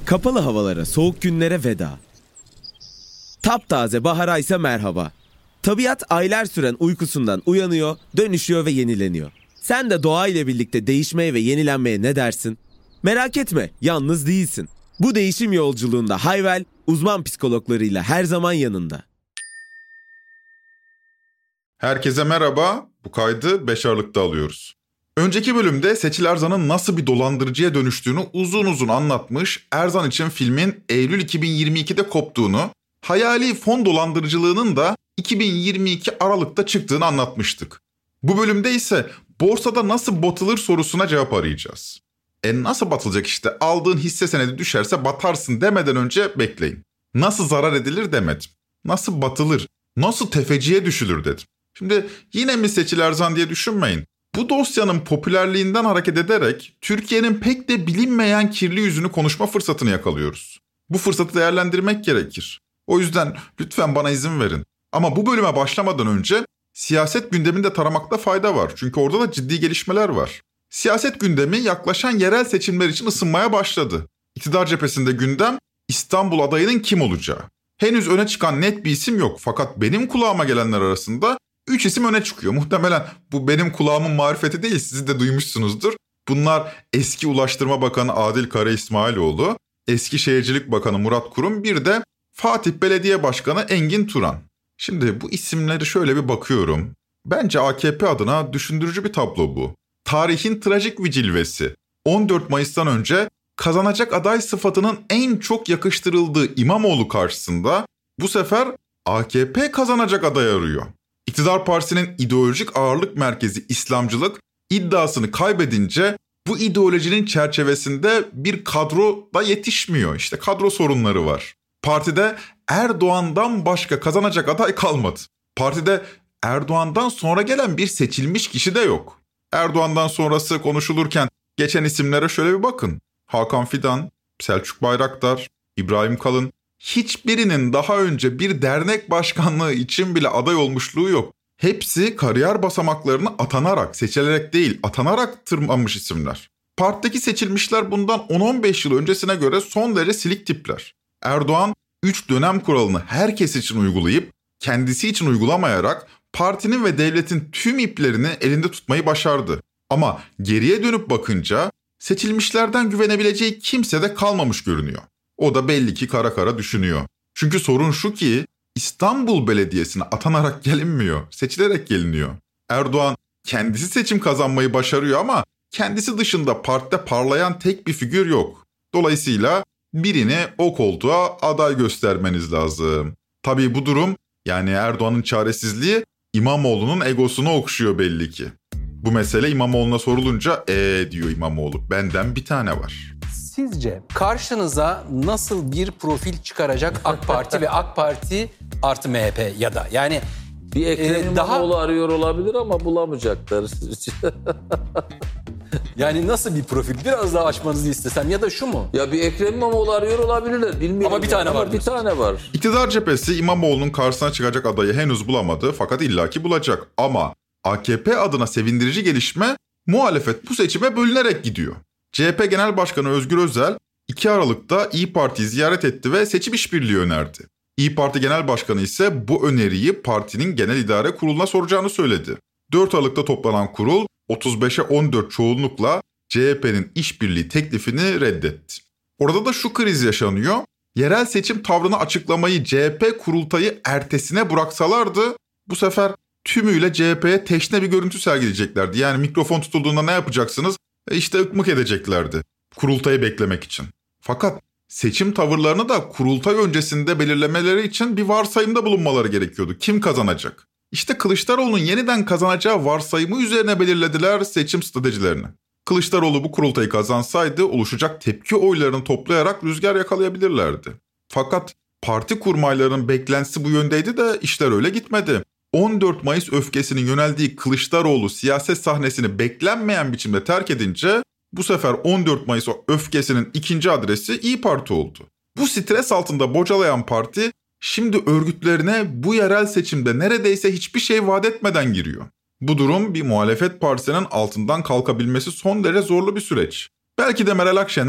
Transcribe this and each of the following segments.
Kapalı havalara, soğuk günlere veda. Taptaze bahara ise merhaba. Tabiat aylar süren uykusundan uyanıyor, dönüşüyor ve yenileniyor. Sen de doğa ile birlikte değişmeye ve yenilenmeye ne dersin? Merak etme, yalnız değilsin. Bu değişim yolculuğunda Hayvel, uzman psikologlarıyla her zaman yanında. Herkese merhaba, bu kaydı 5 Aralık'ta alıyoruz. Önceki bölümde Seçil Erzan'ın nasıl bir dolandırıcıya dönüştüğünü uzun uzun anlatmış, Erzan için filmin Eylül 2022'de koptuğunu, hayali fon dolandırıcılığının da 2022 Aralık'ta çıktığını anlatmıştık. Bu bölümde ise borsada nasıl batılır sorusuna cevap arayacağız. Nasıl batılacak işte, aldığın hisse senedi düşerse batarsın demeden önce bekleyin. Nasıl zarar edilir demedim. Nasıl batılır, nasıl tefeciye düşülür dedim. Şimdi yine mi Seçil Erzan diye düşünmeyin. Bu dosyanın popülerliğinden hareket ederek Türkiye'nin pek de bilinmeyen kirli yüzünü konuşma fırsatını yakalıyoruz. Bu fırsatı değerlendirmek gerekir. O yüzden lütfen bana izin verin. Ama bu bölüme başlamadan önce siyaset gündemini de taramakta fayda var. Çünkü orada da ciddi gelişmeler var. Siyaset gündemi yaklaşan yerel seçimler için ısınmaya başladı. İktidar cephesinde gündem İstanbul adayının kim olacağı. Henüz öne çıkan net bir isim yok, fakat benim kulağıma gelenler arasında 3 isim öne çıkıyor. Muhtemelen bu benim kulağımın marifeti değil, siz de duymuşsunuzdur. Bunlar eski Ulaştırma Bakanı Adil Kara İsmailoğlu, eski Şehircilik Bakanı Murat Kurum, bir de Fatih Belediye Başkanı Engin Turan. Şimdi bu isimleri şöyle bir bakıyorum. Bence AKP adına düşündürücü bir tablo bu. Tarihin trajik bir cilvesi. 14 Mayıs'tan önce kazanacak aday sıfatının en çok yakıştırıldığı İmamoğlu karşısında bu sefer AKP kazanacak aday arıyor. İktidar Partisi'nin ideolojik ağırlık merkezi İslamcılık iddiasını kaybedince bu ideolojinin çerçevesinde bir kadro da yetişmiyor. İşte kadro sorunları var. Partide Erdoğan'dan başka kazanacak aday kalmadı. Partide Erdoğan'dan sonra gelen bir seçilmiş kişi de yok. Erdoğan'dan sonrası konuşulurken geçen isimlere şöyle bir bakın. Hakan Fidan, Selçuk Bayraktar, İbrahim Kalın. Hiçbirinin daha önce bir dernek başkanlığı için bile aday olmuşluğu yok. Hepsi kariyer basamaklarını atanarak, seçilerek değil, atanarak tırmanmış isimler. Partideki seçilmişler bundan 10-15 yıl öncesine göre son derece silik tipler. Erdoğan 3 dönem kuralını herkes için uygulayıp kendisi için uygulamayarak partinin ve devletin tüm iplerini elinde tutmayı başardı. Ama geriye dönüp bakınca seçilmişlerden güvenebileceği kimse de kalmamış görünüyor. O da belli ki kara kara düşünüyor. Çünkü sorun şu ki İstanbul Belediyesi'ne atanarak gelinmiyor, seçilerek geliniyor. Erdoğan kendisi seçim kazanmayı başarıyor ama kendisi dışında partide parlayan tek bir figür yok. Dolayısıyla birini o koltuğa aday göstermeniz lazım. Tabii bu durum, yani Erdoğan'ın çaresizliği İmamoğlu'nun egosunu okşuyor belli ki. Bu mesele İmamoğlu'na sorulunca diyor İmamoğlu, benden bir tane var. Sizce karşınıza nasıl bir profil çıkaracak AK Parti ve AK Parti artı MHP ya da yani bir Ekrem İmamoğlu arıyor olabilir ama bulamayacaklar. Yani nasıl bir profil? Biraz daha açmanızı istesem ya da şu mu? Ya bir Ekrem İmamoğlu arıyor olabilirler. Bilmiyorum. Ama bir tane var. Bir tane var. İktidar cephesi İmamoğlu'nun karşısına çıkacak adayı henüz bulamadı, fakat illaki bulacak. Ama AKP adına sevindirici gelişme, muhalefet bu seçime bölünerek gidiyor. CHP Genel Başkanı Özgür Özel 2 Aralık'ta İYİ Parti'yi ziyaret etti ve seçim işbirliği önerdi. İYİ Parti Genel Başkanı ise bu öneriyi partinin Genel İdare Kurulu'na soracağını söyledi. 4 Aralık'ta toplanan kurul 35'e 14 çoğunlukla CHP'nin işbirliği teklifini reddetti. Orada da şu kriz yaşanıyor. Yerel seçim tavrını açıklamayı CHP kurultayı ertesine bıraksalardı bu sefer tümüyle CHP'ye teşne bir görüntü sergileyeceklerdi. Yani mikrofon tutulduğunda ne yapacaksınız? İşte ıkmık edeceklerdi kurultayı beklemek için. Fakat seçim tavırlarını da kurultay öncesinde belirlemeleri için bir varsayımda bulunmaları gerekiyordu. Kim kazanacak? İşte Kılıçdaroğlu'nun yeniden kazanacağı varsayımı üzerine belirlediler seçim stratejilerini. Kılıçdaroğlu bu kurultayı kazansaydı oluşacak tepki oylarını toplayarak rüzgar yakalayabilirlerdi. Fakat parti kurmaylarının beklentisi bu yöndeydi de işler öyle gitmedi. 14 Mayıs öfkesinin yöneldiği Kılıçdaroğlu siyaset sahnesini beklenmeyen biçimde terk edince bu sefer 14 Mayıs öfkesinin ikinci adresi İYİ Parti oldu. Bu stres altında bocalayan parti şimdi örgütlerine bu yerel seçimde neredeyse hiçbir şey vaat etmeden giriyor. Bu durum bir muhalefet partisinin altından kalkabilmesi son derece zorlu bir süreç. Belki de Meral Akşener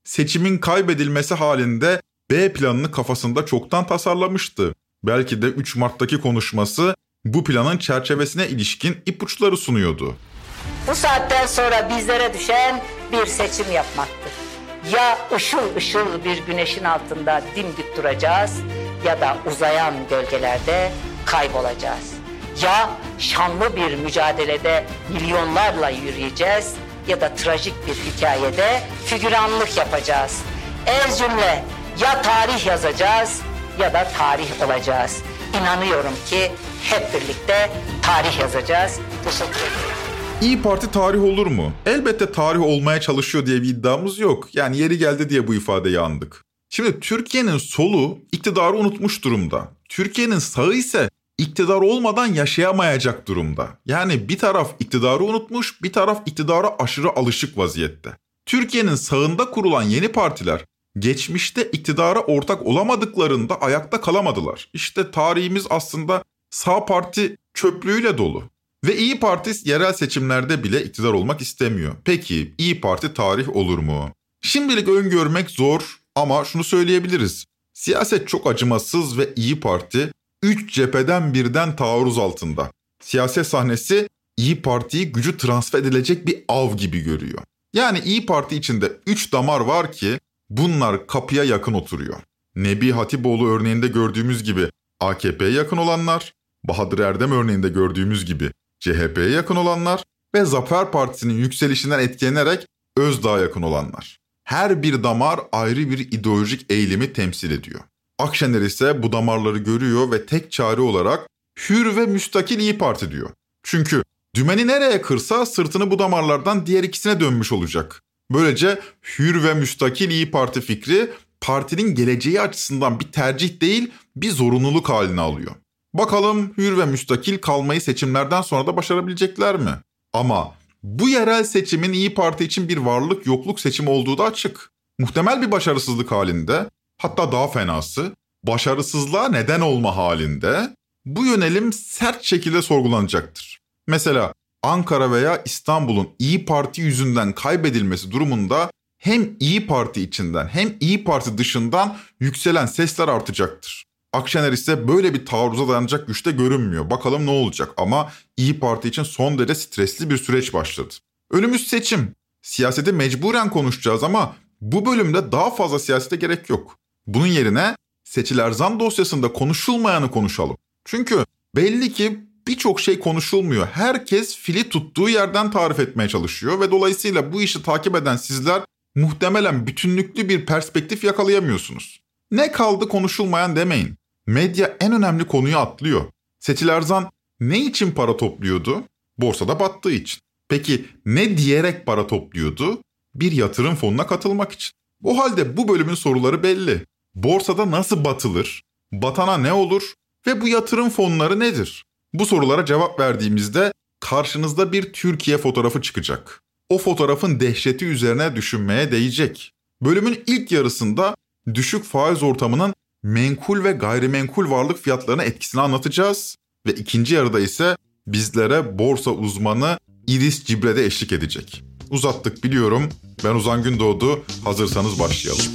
seçimin kaybedilmesi halinde B planını kafasında çoktan tasarlamıştı. Belki de 3 Mart'taki konuşması bu planın çerçevesine ilişkin ipuçları sunuyordu. Bu saatten sonra bizlere düşen bir seçim yapmaktır. Ya ışıl ışıl bir güneşin altında dimdik duracağız ya da uzayan gölgelerde kaybolacağız. Ya şanlı bir mücadelede milyonlarla yürüyeceğiz ya da trajik bir hikayede figüranlık yapacağız. Ez cümle, ya tarih yazacağız ya da tarih olacağız. İnanıyorum ki hep birlikte tarih yazacağız. Teşekkür ederim. İYİ Parti tarih olur mu? Elbette tarih olmaya çalışıyor diye bir iddiamız yok. Yani yeri geldi diye bu ifadeyi andık. Şimdi Türkiye'nin solu iktidarı unutmuş durumda. Türkiye'nin sağı ise iktidar olmadan yaşayamayacak durumda. Yani bir taraf iktidarı unutmuş, bir taraf iktidara aşırı alışık vaziyette. Türkiye'nin sağında kurulan yeni partiler geçmişte iktidara ortak olamadıklarında ayakta kalamadılar. İşte tarihimiz aslında sağ parti çöplüğüyle dolu. Ve İYİ Parti yerel seçimlerde bile iktidar olmak istemiyor. Peki İYİ Parti tarih olur mu? Şimdilik öngörmek zor ama şunu söyleyebiliriz. Siyaset çok acımasız ve İYİ Parti 3 cepheden birden taarruz altında. Siyaset sahnesi İYİ Parti'yi gücü transfer edilecek bir av gibi görüyor. Yani İYİ Parti içinde 3 damar var ki bunlar kapıya yakın oturuyor. Nebi Hatipoğlu örneğinde gördüğümüz gibi AKP'ye yakın olanlar, Bahadır Erdem örneğinde gördüğümüz gibi CHP'ye yakın olanlar ve Zafer Partisi'nin yükselişinden etkilenerek Özdağ'a yakın olanlar. Her bir damar ayrı bir ideolojik eğilimi temsil ediyor. Akşener ise bu damarları görüyor ve tek çare olarak hür ve müstakil İYİ Parti diyor. Çünkü dümeni nereye kırsa sırtını bu damarlardan diğer ikisine dönmüş olacak. Böylece hür ve müstakil İYİ Parti fikri partinin geleceği açısından bir tercih değil bir zorunluluk haline alıyor. Bakalım hür ve müstakil kalmayı seçimlerden sonra da başarabilecekler mi? Ama bu yerel seçimin İYİ Parti için bir varlık yokluk seçimi olduğu da açık. Muhtemel bir başarısızlık halinde, hatta daha fenası, başarısızlığa neden olma halinde bu yönelim sert şekilde sorgulanacaktır. Mesela Ankara veya İstanbul'un İYİ Parti yüzünden kaybedilmesi durumunda hem İYİ Parti içinden hem İYİ Parti dışından yükselen sesler artacaktır. Akşener ise böyle bir taarruza dayanacak güçte görünmüyor. Bakalım ne olacak ama İYİ Parti için son derece stresli bir süreç başladı. Önümüz seçim. Siyasete mecburen konuşacağız ama bu bölümde daha fazla siyasete gerek yok. Bunun yerine Seçil Erzan dosyasında konuşulmayanı konuşalım. Çünkü belli ki birçok şey konuşulmuyor. Herkes fili tuttuğu yerden tarif etmeye çalışıyor ve dolayısıyla bu işi takip eden sizler muhtemelen bütünlüklü bir perspektif yakalayamıyorsunuz. Ne kaldı konuşulmayan demeyin. Medya en önemli konuyu atlıyor. Seçil Erzan ne için para topluyordu? Borsada battığı için. Peki ne diyerek para topluyordu? Bir yatırım fonuna katılmak için. O halde bu bölümün soruları belli. Borsada nasıl batılır? Batana ne olur? Ve bu yatırım fonları nedir? Bu sorulara cevap verdiğimizde karşınızda bir Türkiye fotoğrafı çıkacak. O fotoğrafın dehşeti üzerine düşünmeye değecek. Bölümün ilk yarısında düşük faiz ortamının menkul ve gayrimenkul varlık fiyatlarına etkisini anlatacağız. Ve ikinci yarıda ise bizlere borsa uzmanı İris Cibre'de eşlik edecek. Uzattık biliyorum. Ben Ozan Gündoğdu. Hazırsanız başlayalım.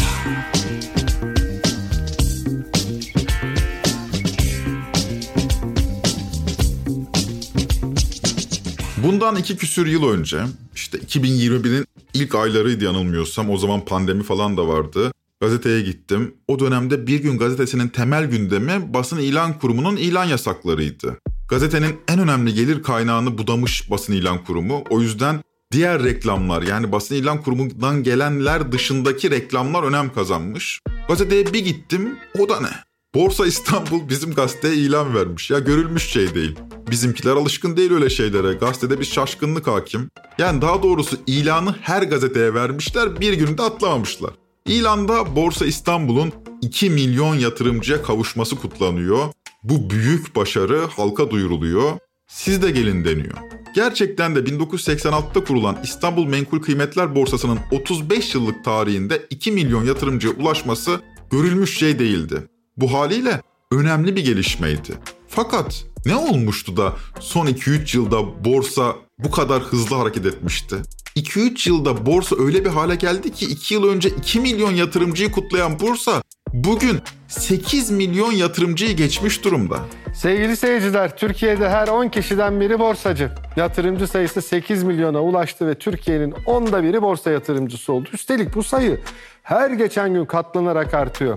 Bundan 2 küsür yıl önce, işte 2021'in ilk aylarıydı yanılmıyorsam, o zaman pandemi falan da vardı. Gazeteye gittim. O dönemde Bir Gün gazetesinin temel gündemi basın ilan kurumunun ilan yasaklarıydı. Gazetenin en önemli gelir kaynağını budamış basın ilan kurumu. O yüzden diğer reklamlar, yani basın ilan kurumundan gelenler dışındaki reklamlar önem kazanmış. Gazeteye bir gittim, o da ne? Borsa İstanbul bizim gazeteye ilan vermiş. Ya görülmüş şey değil. Bizimkiler alışkın değil öyle şeylere. Gazetede bir şaşkınlık hakim. Yani daha doğrusu ilanı her gazeteye vermişler, bir günde atlamamışlar. İlanda Borsa İstanbul'un 2 milyon yatırımcıya kavuşması kutlanıyor. Bu büyük başarı halka duyuruluyor. Siz de gelin deniyor. Gerçekten de 1986'da kurulan İstanbul Menkul Kıymetler Borsası'nın 35 yıllık tarihinde 2 milyon yatırımcıya ulaşması görülmüş şey değildi. Bu haliyle önemli bir gelişmeydi. Fakat ne olmuştu da son 2-3 yılda borsa bu kadar hızlı hareket etmişti? 2-3 yılda borsa öyle bir hale geldi ki 2 yıl önce 2 milyon yatırımcıyı kutlayan borsa bugün 8 milyon yatırımcıyı geçmiş durumda. Sevgili seyirciler, Türkiye'de her 10 kişiden biri borsacı. Yatırımcı sayısı 8 milyona ulaştı ve Türkiye'nin 10'da biri borsa yatırımcısı oldu. Üstelik bu sayı her geçen gün katlanarak artıyor.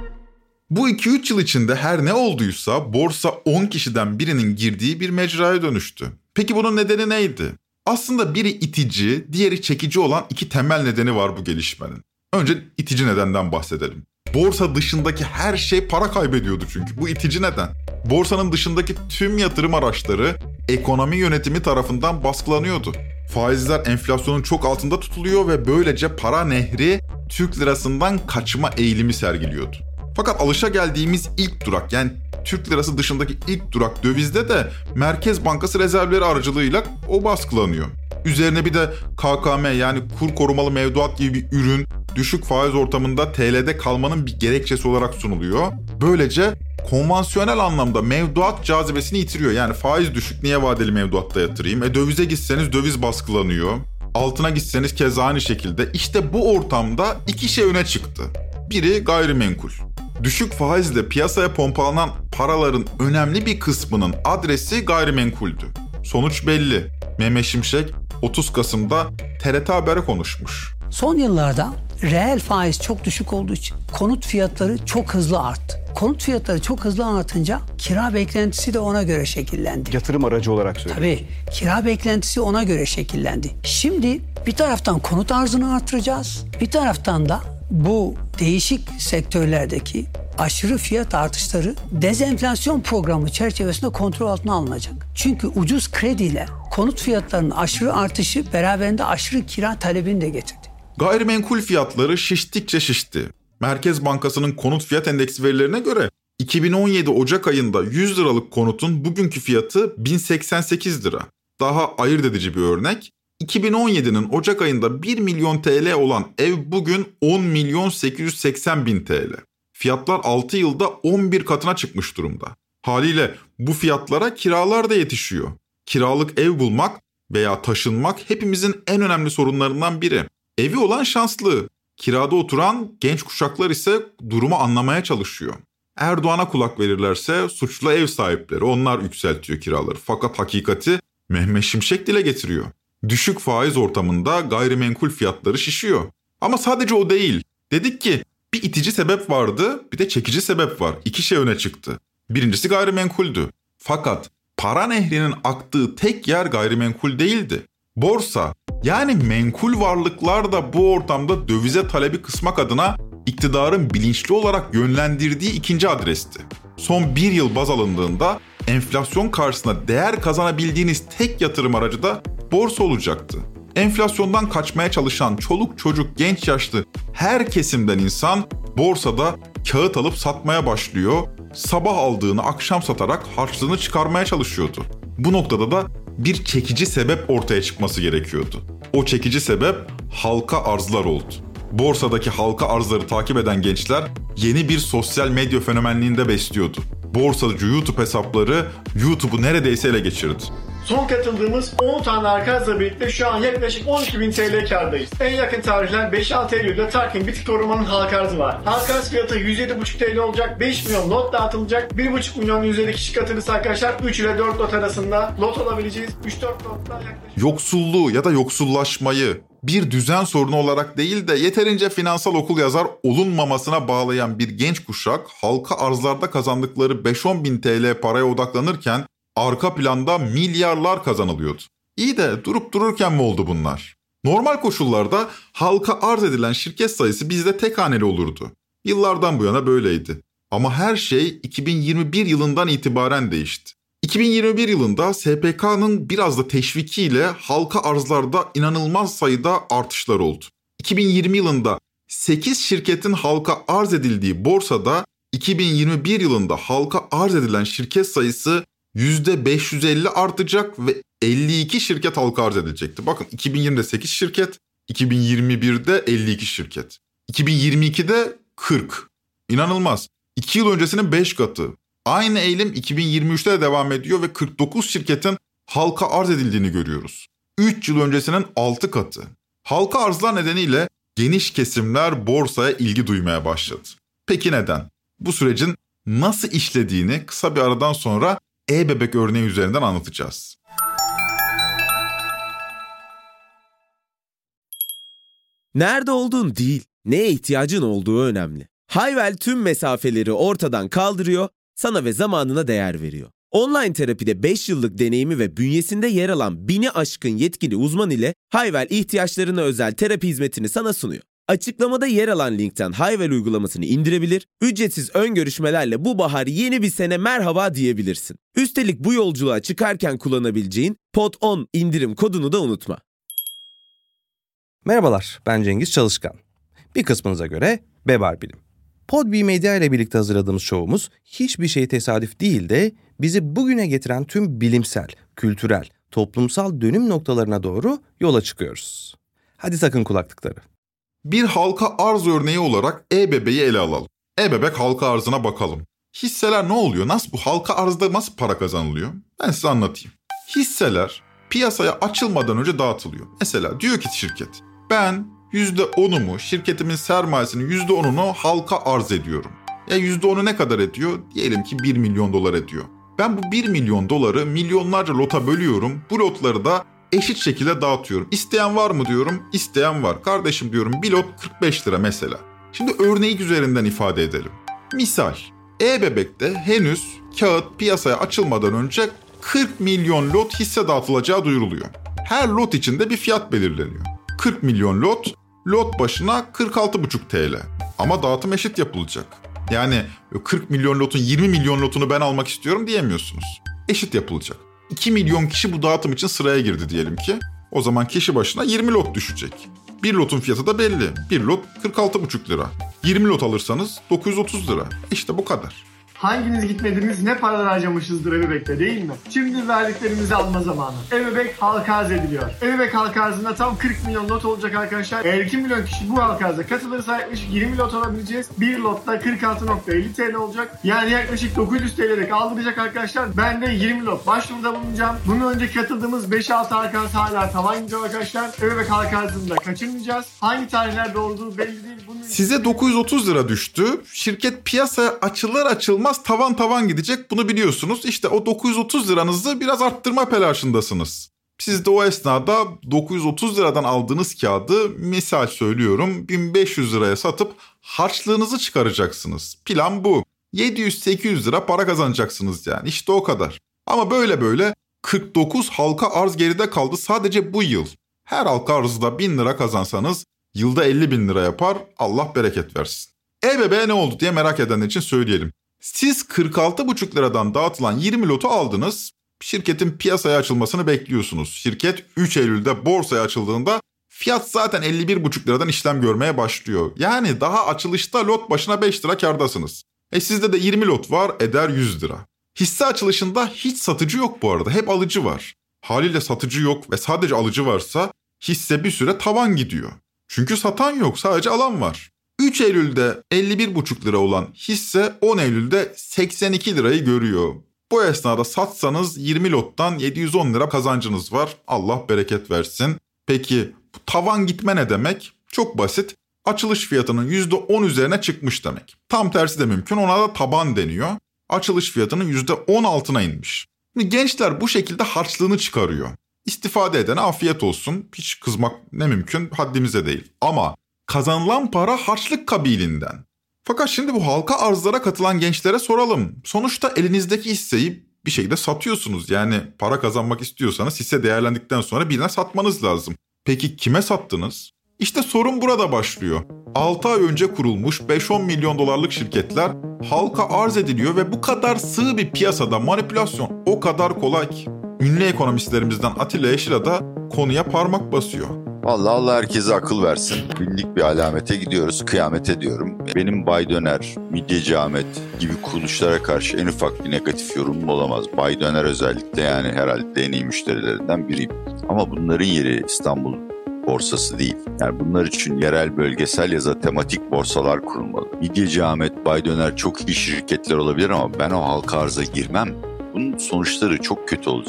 Bu 2-3 yıl içinde her ne olduysa borsa 10 kişiden birinin girdiği bir mecraya dönüştü. Peki bunun nedeni neydi? Aslında biri itici, diğeri çekici olan iki temel nedeni var bu gelişmenin. Önce itici nedenden bahsedelim. Borsa dışındaki her şey para kaybediyordu çünkü. Bu itici neden. Borsanın dışındaki tüm yatırım araçları ekonomi yönetimi tarafından baskılanıyordu. Faizler enflasyonun çok altında tutuluyor ve böylece para nehri Türk lirasından kaçma eğilimi sergiliyordu. Fakat alışageldiğimiz ilk durak, yani Türk lirası dışındaki ilk durak dövizde de Merkez Bankası rezervleri aracılığıyla o baskılanıyor. Üzerine bir de KKM, yani kur korumalı mevduat gibi bir ürün düşük faiz ortamında TL'de kalmanın bir gerekçesi olarak sunuluyor. Böylece konvansiyonel anlamda mevduat cazibesini yitiriyor. Yani faiz düşük, niye vadeli mevduatta yatırayım? Dövize gitseniz döviz baskılanıyor. Altına gitseniz keza aynı şekilde. İşte bu ortamda iki şey öne çıktı. Biri gayrimenkul. Düşük faizle piyasaya pompalanan paraların önemli bir kısmının adresi gayrimenkuldü. Sonuç belli. Mehmet Şimşek 30 Kasım'da TRT Haber'e konuşmuş. Son yıllarda reel faiz çok düşük olduğu için konut fiyatları çok hızlı arttı. Konut fiyatları çok hızlı artınca kira beklentisi de ona göre şekillendi. Yatırım aracı olarak söylüyorum. Tabii kira beklentisi ona göre şekillendi. Şimdi bir taraftan konut arzını artıracağız. Bir taraftan da bu değişik sektörlerdeki aşırı fiyat artışları dezenflasyon programı çerçevesinde kontrol altına alınacak. Çünkü ucuz krediyle konut fiyatlarının aşırı artışı beraberinde aşırı kira talebini de getirdi. Gayrimenkul fiyatları şiştikçe şişti. Merkez Bankası'nın konut fiyat endeksi verilerine göre 2017 Ocak ayında 100 liralık konutun bugünkü fiyatı 1088 lira. Daha ayırt edici bir örnek. 2017'nin Ocak ayında 1 milyon TL olan ev bugün 10 milyon 880 bin TL. Fiyatlar 6 yılda 11 katına çıkmış durumda. Haliyle bu fiyatlara kiralar da yetişiyor. Kiralık ev bulmak veya taşınmak hepimizin en önemli sorunlarından biri. Evi olan şanslı. Kirada oturan genç kuşaklar ise durumu anlamaya çalışıyor. Erdoğan'a kulak verirlerse suçlu ev sahipleri, onlar yükseltiyor kiraları. Fakat hakikati Mehmet Şimşek dile getiriyor. Düşük faiz ortamında gayrimenkul fiyatları şişiyor. Ama sadece o değil. Dedik ki bir itici sebep vardı, bir de çekici sebep var. İki şey öne çıktı. Birincisi gayrimenkuldü. Fakat para nehrinin aktığı tek yer gayrimenkul değildi. Borsa, yani menkul varlıklar da bu ortamda dövize talebi kısmak adına iktidarın bilinçli olarak yönlendirdiği ikinci adresti. Son bir yıl baz alındığında enflasyon karşısında değer kazanabildiğiniz tek yatırım aracı da borsa olacaktı. Enflasyondan kaçmaya çalışan çoluk çocuk genç yaşlı her kesimden insan borsada kağıt alıp satmaya başlıyor. Sabah aldığını akşam satarak harçlığını çıkarmaya çalışıyordu. Bu noktada da bir çekici sebep ortaya çıkması gerekiyordu. O çekici sebep halka arzlar oldu. Borsadaki halka arzları takip eden gençler yeni bir sosyal medya fenomenliğinde besliyordu. Borsacı YouTube hesapları YouTube'u neredeyse ele geçirdi. Son katıldığımız 10 tane arkadaşla birlikte şu an yaklaşık 12.000 TL kârdayız. En yakın tarihler 5-6 Eylül'de Tarkin Bitik Korumanın halka arzı var. Halka arz fiyatı 107,5 TL olacak, 5 milyon lot dağıtılacak, 1,5 milyon üzeri kişi katılırsa arkadaşlar 3 ile 4 lot arasında lot alabileceğiz. 3-4 lotla yaklaşık... Yoksulluğu ya da yoksullaşmayı bir düzen sorunu olarak değil de yeterince finansal okuryazar olunmamasına bağlayan bir genç kuşak halka arzlarda kazandıkları 5-10 bin TL paraya odaklanırken arka planda milyarlar kazanılıyordu. İyi de durup dururken mi oldu bunlar? Normal koşullarda halka arz edilen şirket sayısı bizde tek haneli olurdu. Yıllardan bu yana böyleydi. Ama her şey 2021 yılından itibaren değişti. 2021 yılında SPK'nın biraz da teşvikiyle halka arzlarda inanılmaz sayıda artışlar oldu. 2020 yılında 8 şirketin halka arz edildiği borsada 2021 yılında halka arz edilen şirket sayısı %550 artacak ve 52 şirket halka arz edilecekti. Bakın 2020'de 8 şirket, 2021'de 52 şirket, 2022'de 40. İnanılmaz. 2 yıl öncesinin 5 katı. Aynı eğilim 2023'te de devam ediyor ve 49 şirketin halka arz edildiğini görüyoruz. 3 yıl öncesinin 6 katı. Halka arzlar nedeniyle geniş kesimler borsaya ilgi duymaya başladı. Peki neden? Bu sürecin nasıl işlediğini kısa bir aradan sonra e-bebek örneği üzerinden anlatacağız. Nerede olduğun değil, neye ihtiyacın olduğu önemli. Hayvel tüm mesafeleri ortadan kaldırıyor, sana ve zamanına değer veriyor. Online terapide 5 yıllık deneyimi ve bünyesinde yer alan 1000'i aşkın yetkili uzman ile Hayvel ihtiyaçlarına özel terapi hizmetini sana sunuyor. Açıklamada yer alan linkten Hayvel uygulamasını indirebilir, ücretsiz ön görüşmelerle bu bahar yeni bir sene merhaba diyebilirsin. Üstelik bu yolculuğa çıkarken kullanabileceğin POD10 indirim kodunu da unutma. Merhabalar, ben Cengiz Çalışkan. Bir kısmınıza göre Bebar Bilim. Podbi Medya ile birlikte hazırladığımız şovumuz hiçbir şey tesadüf değil de bizi bugüne getiren tüm bilimsel, kültürel, toplumsal dönüm noktalarına doğru yola çıkıyoruz. Hadi takın kulaklıkları. Bir halka arz örneği olarak e-bebeği ele alalım. E-bebek halka arzına bakalım. Hisseler ne oluyor? Nasıl bu halka arzda nasıl para kazanılıyor? Ben size anlatayım. Hisseler piyasaya açılmadan önce dağıtılıyor. Mesela diyor ki şirket, ben %10'umu, şirketimin sermayesinin %10'unu halka arz ediyorum. %10'u ne kadar ediyor? Diyelim ki 1 milyon dolar ediyor. Ben bu 1 milyon doları milyonlarca lota bölüyorum. Bu lotları da eşit şekilde dağıtıyorum. İsteyen var mı diyorum, isteyen var. Kardeşim diyorum, bir lot 45 lira mesela. Şimdi örneği üzerinden ifade edelim. Misal, e-bebekte henüz kağıt piyasaya açılmadan önce 40 milyon lot hisse dağıtılacağı duyuruluyor. Her lot içinde bir fiyat belirleniyor. 40 milyon lot başına 46,5 TL. Ama dağıtım eşit yapılacak. Yani 40 milyon lotun 20 milyon lotunu ben almak istiyorum diyemiyorsunuz. Eşit yapılacak. 2 milyon kişi bu dağıtım için sıraya girdi diyelim ki. O zaman kişi başına 20 lot düşecek. Bir lotun fiyatı da belli. Bir lot 46,5 lira. 20 lot alırsanız 930 lira. İşte bu kadar. Hanginiz gitmediniz, ne paralar harcamışızdır e-bebekte değil mi? Şimdi verdiklerimizi alma zamanı. E-bebek halka arz ediliyor. E-bebek halka arzında tam 40 milyon lot olacak arkadaşlar. Eğer 2 milyon kişi bu halka arza katılırsa yaklaşık 20 lot alabileceğiz. Bir lotta 46,50 TL olacak. Yani yaklaşık 900 TL'lik aldıracak arkadaşlar. Ben de 20 lot başvuruda bulunacağım. Bunun önce katıldığımız 5-6 halka arz hala tavan gidiyor arkadaşlar. E-bebek halka arzında kaçırmayacağız. Hangi tarihlerde olduğu belli değil. Size 930 lira düştü. Şirket piyasaya açılır açılmaz tavan gidecek, bunu biliyorsunuz. İşte o 930 liranızı biraz arttırma telaşındasınız. Siz de o esnada 930 liradan aldığınız kağıdı misal söylüyorum 1500 liraya satıp harçlığınızı çıkaracaksınız. Plan bu. 700-800 lira para kazanacaksınız yani. İşte o kadar. Ama böyle 49 halka arz geride kaldı sadece bu yıl. Her halka arzda 1000 lira kazansanız yılda 50 bin lira yapar, Allah bereket versin. E-bebeğe ne oldu diye merak edenler için söyleyelim. Siz 46,5 liradan dağıtılan 20 lotu aldınız, şirketin piyasaya açılmasını bekliyorsunuz. Şirket 3 Eylül'de borsaya açıldığında fiyat zaten 51,5 liradan işlem görmeye başlıyor. Yani daha açılışta lot başına 5 lira kârdasınız. Sizde de 20 lot var, eder 100 lira. Hisse açılışında hiç satıcı yok bu arada, hep alıcı var. Haliyle satıcı yok ve sadece alıcı varsa hisse bir süre tavan gidiyor. Çünkü satan yok, sadece alan var. 3 Eylül'de 51,5 lira olan hisse 10 Eylül'de 82 lirayı görüyor. Bu esnada satsanız 20 lottan 710 lira kazancınız var. Allah bereket versin. Peki bu tavan gitme ne demek? Çok basit. Açılış fiyatının %10 üzerine çıkmış demek. Tam tersi de mümkün. Ona da taban deniyor. Açılış fiyatının %10 altına inmiş. Şimdi gençler bu şekilde harçlığını çıkarıyor. İstifade edene afiyet olsun. Hiç kızmak ne mümkün, haddimize değil. Ama kazanılan para harçlık kabilinden. Fakat şimdi bu halka arzlara katılan gençlere soralım. Sonuçta elinizdeki hisseyi bir şekilde satıyorsunuz. Yani para kazanmak istiyorsanız hisse değerlendikten sonra birine satmanız lazım. Peki kime sattınız? İşte sorun burada başlıyor. 6 ay önce kurulmuş 5-10 milyon dolarlık şirketler halka arz ediliyor ve bu kadar sığ bir piyasada manipülasyon o kadar kolay ki. Ünlü ekonomistlerimizden Atilla Yeşil'a da konuya parmak basıyor. Vallahi Allah herkese akıl versin. Günlük bir alamete gidiyoruz, kıyamete diyorum. Benim Bay Döner, Midyeci Ahmet gibi kuruluşlara karşı en ufak bir negatif yorumum olamaz. Bay Döner özellikle yani herhalde en iyi müşterilerinden biriyim. Ama bunların yeri İstanbul borsası değil. Yani bunlar için yerel, bölgesel ya da tematik borsalar kurulmalı. Midyeci Ahmet, Bay Döner çok iyi şirketler olabilir ama ben o halka arza girmem. Bunun sonuçları çok kötü olacak.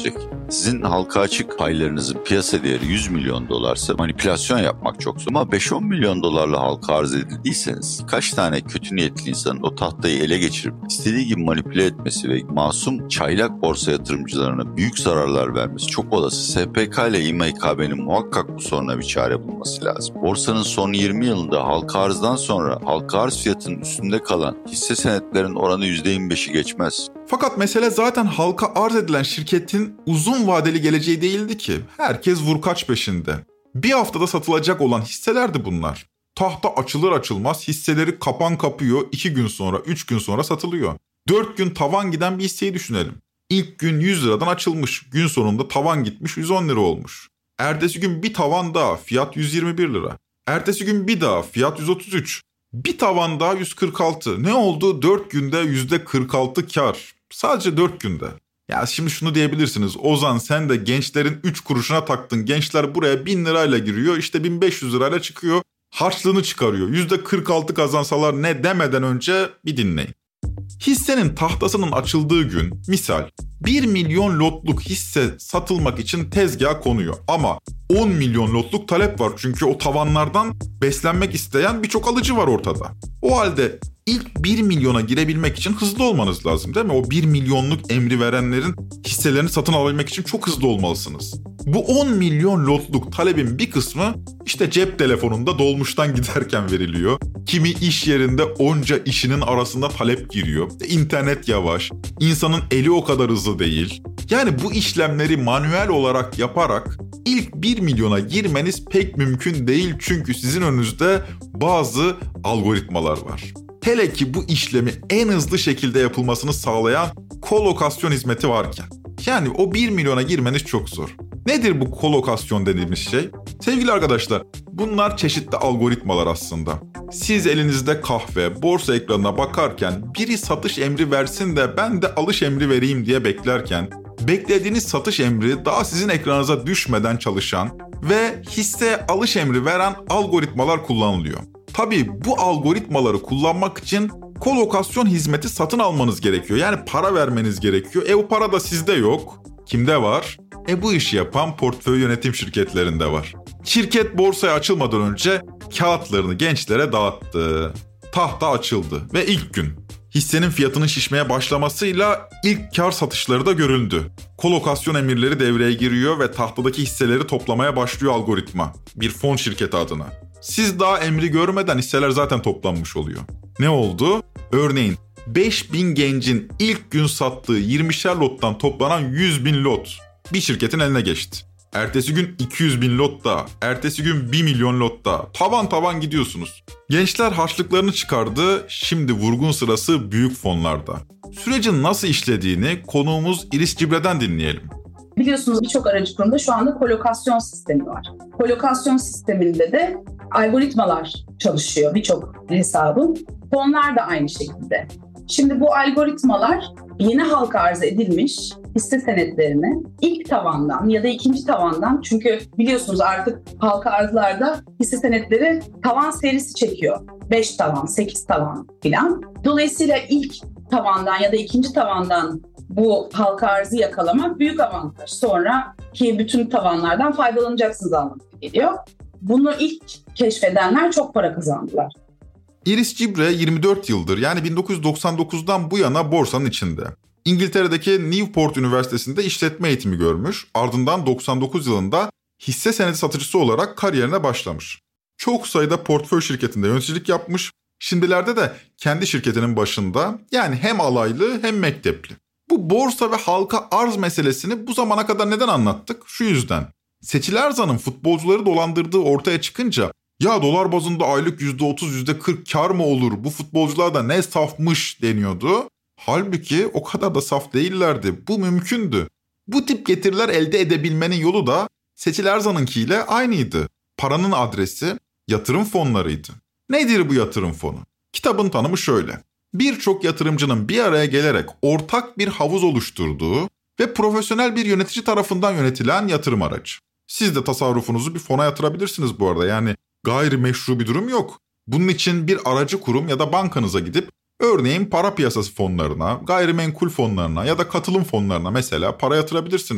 Sizin halka açık paylarınızın piyasa değeri 100 milyon dolarsa manipülasyon yapmak çok zor. Ama 5-10 milyon dolarla halka arz edildiyseniz kaç tane kötü niyetli insanın o tahtayı ele geçirip istediği gibi manipüle etmesi ve masum çaylak borsa yatırımcılarına büyük zararlar vermesi çok olası. SPK ile İMKB'nin muhakkak bu soruna bir çare bulması lazım. Borsanın son 20 yılında halka arzdan sonra halka arz fiyatının üstünde kalan hisse senetlerin oranı %25'i geçmez. Fakat mesele zaten halka arz edilen şirketin uzun vadeli geleceği değildi ki. Herkes vurkaç peşinde. Bir haftada satılacak olan hisselerdi bunlar. Tahta açılır açılmaz hisseleri kapan kapıyor, 2 gün sonra, 3 gün sonra satılıyor. 4 gün tavan giden bir hisseyi düşünelim. İlk gün 100 liradan açılmış, gün sonunda tavan gitmiş 110 lira olmuş. Ertesi gün bir tavan daha, fiyat 121 lira. Ertesi gün bir daha, fiyat 133. Bir tavan daha 146. Ne oldu? 4 günde %46 kar. Sadece 4 günde. Ya şimdi şunu diyebilirsiniz. Ozan sen de gençlerin 3 kuruşuna taktın. Gençler buraya 1000 lirayla giriyor. İşte 1500 lirayla çıkıyor. Harçlığını çıkarıyor. %46 kazansalar ne demeden önce bir dinleyin. Hissenin tahtasının açıldığı gün misal 1 milyon lotluk hisse satılmak için tezgaha konuyor. Ama 10 milyon lotluk talep var. Çünkü o tavanlardan beslenmek isteyen birçok alıcı var ortada. O halde ilk 1 milyona girebilmek için hızlı olmanız lazım değil mi? O 1 milyonluk emri verenlerin hisselerini satın alabilmek için çok hızlı olmalısınız. Bu 10 milyon lotluk talebin bir kısmı işte cep telefonunda dolmuştan giderken veriliyor. Kimi iş yerinde onca işinin arasında talep giriyor. İnternet yavaş, insanın eli o kadar hızlı değil. Yani bu işlemleri manuel olarak yaparak ilk 1 milyona girmeniz pek mümkün değil çünkü sizin önünüzde bazı algoritmalar var. Hele ki bu işlemi en hızlı şekilde yapılmasını sağlayan kolokasyon hizmeti varken. Yani o 1 milyona girmeniz çok zor. Nedir bu kolokasyon dediğimiz şey? Sevgili arkadaşlar, bunlar çeşitli algoritmalar aslında. Siz elinizde kahve, borsa ekranına bakarken biri satış emri versin de ben de alış emri vereyim diye beklerken, beklediğiniz satış emri daha sizin ekranınıza düşmeden çalışan ve hisse alış emri veren algoritmalar kullanılıyor. Tabii bu algoritmaları kullanmak için kolokasyon hizmeti satın almanız gerekiyor. Yani para vermeniz gerekiyor. O para da sizde yok. Kimde var? Bu işi yapan portföy yönetim şirketlerinde var. Şirket borsaya açılmadan önce kağıtlarını gençlere dağıttı. Tahta açıldı ve ilk gün hissenin fiyatının şişmeye başlamasıyla ilk kar satışları da görüldü. Kolokasyon emirleri devreye giriyor ve tahtadaki hisseleri toplamaya başlıyor algoritma. Bir fon şirketi adına. Siz daha emri görmeden hisseler zaten toplanmış oluyor. Ne oldu? Örneğin 5000 gencin ilk gün sattığı 20'şer lottan toplanan 100.000 lot bir şirketin eline geçti. Ertesi gün 200.000 lot daha, ertesi gün 1 milyon lot daha. Tavan tavan gidiyorsunuz. Gençler harçlıklarını çıkardı, şimdi vurgun sırası büyük fonlarda. Sürecin nasıl işlediğini konuğumuz Iris Cibre'den dinleyelim. Biliyorsunuz birçok aracı kurumda şu anda kolokasyon sistemi var. Kolokasyon sisteminde de algoritmalar çalışıyor birçok hesabın. Fonlar da aynı şekilde. Şimdi bu algoritmalar yeni halka arz edilmiş hisse senetlerini ilk tavandan ya da ikinci tavandan, çünkü biliyorsunuz artık halka arzlarda hisse senetleri tavan serisi çekiyor. 5 tavan, 8 tavan filan. Dolayısıyla ilk tavandan ya da ikinci tavandan bu halka arzı yakalamak büyük avantaj. Sonraki bütün tavanlardan faydalanacaksınız anlamına geliyor. Bunu ilk keşfedenler çok para kazandılar. Iris Cibre 24 yıldır, yani 1999'dan bu yana borsanın içinde. İngiltere'deki Newport Üniversitesi'nde işletme eğitimi görmüş, ardından 99 yılında hisse senedi satıcısı olarak kariyerine başlamış. Çok sayıda portföy şirketinde yöneticilik yapmış, şimdilerde de kendi şirketinin başında, yani hem alaylı hem mektepli. Bu borsa ve halka arz meselesini bu zamana kadar neden anlattık? Şu yüzden. Seçil Erzan'ın futbolcuları dolandırdığı ortaya çıkınca ya dolar bazında aylık %30, %40 kar mı olur? Bu futbolcular da ne safmış deniyordu. Halbuki o kadar da saf değillerdi. Bu mümkündü. Bu tip getiriler elde edebilmenin yolu da Seçil Erzan'ınkiyle aynıydı. Paranın adresi yatırım fonlarıydı. Nedir bu yatırım fonu? Kitabın tanımı şöyle. Birçok yatırımcının bir araya gelerek ortak bir havuz oluşturduğu ve profesyonel bir yönetici tarafından yönetilen yatırım aracı. Siz de tasarrufunuzu bir fona yatırabilirsiniz bu arada. Yani gayrimeşru bir durum yok. Bunun için bir aracı kurum ya da bankanıza gidip örneğin para piyasası fonlarına, gayrimenkul fonlarına ya da katılım fonlarına mesela para yatırabilirsiniz.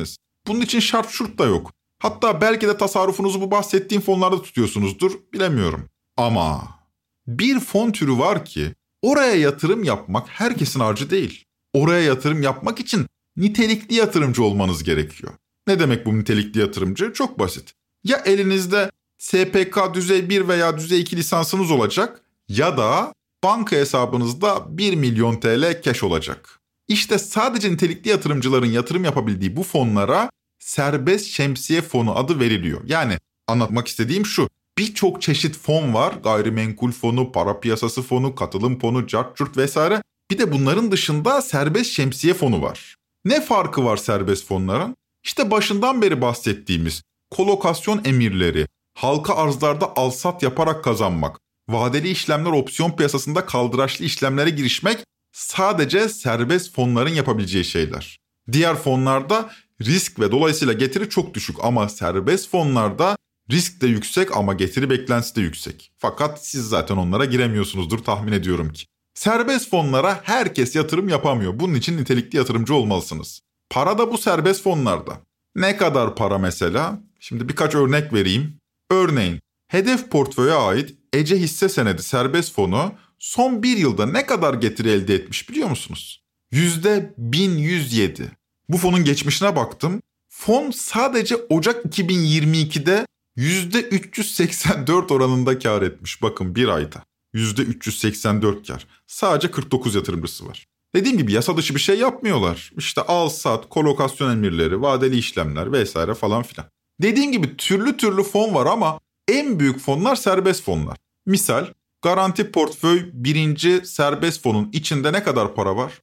Bunun için şart şurt da yok. Hatta belki de tasarrufunuzu bu bahsettiğim fonlarda tutuyorsunuzdur, bilemiyorum. Ama bir fon türü var ki oraya yatırım yapmak herkesin harcı değil. Oraya yatırım yapmak için nitelikli yatırımcı olmanız gerekiyor. Ne demek bu nitelikli yatırımcı? Çok basit. Ya elinizde SPK düzey 1 veya düzey 2 lisansınız olacak ya da banka hesabınızda 1 milyon TL cash olacak. İşte sadece nitelikli yatırımcıların yatırım yapabildiği bu fonlara serbest şemsiye fonu adı veriliyor. Yani anlatmak istediğim şu. Birçok çeşit fon var. Gayrimenkul fonu, para piyasası fonu, katılım fonu, cart curt vesaire. Bir de bunların dışında serbest şemsiye fonu var. Ne farkı var serbest fonların? İşte başından beri bahsettiğimiz kolokasyon emirleri, halka arzlarda alsat yaparak kazanmak, vadeli işlemler opsiyon piyasasında kaldıraçlı işlemlere girişmek sadece serbest fonların yapabileceği şeyler. Diğer fonlarda risk ve dolayısıyla getiri çok düşük ama serbest fonlarda risk de yüksek ama getiri beklentisi de yüksek. Fakat siz zaten onlara giremiyorsunuzdur tahmin ediyorum ki. Serbest fonlara herkes yatırım yapamıyor. Bunun için nitelikli yatırımcı olmalısınız. Para da bu serbest fonlarda. Ne kadar para mesela? Şimdi birkaç örnek vereyim. Örneğin hedef portföye ait Ece hisse senedi serbest fonu son bir yılda ne kadar getiri elde etmiş biliyor musunuz? %1107. Bu fonun geçmişine baktım. Fon sadece Ocak 2022'de %384 oranında kar etmiş. Bakın bir ayda. %384 kar. Sadece 49 yatırımcısı var. Dediğim gibi yasa dışı bir şey yapmıyorlar. İşte al sat, kolokasyon emirleri, vadeli işlemler vesaire falan filan. Dediğim gibi türlü fon var ama en büyük fonlar serbest fonlar. Misal Garanti Portföy 1. serbest fonun içinde ne kadar para var?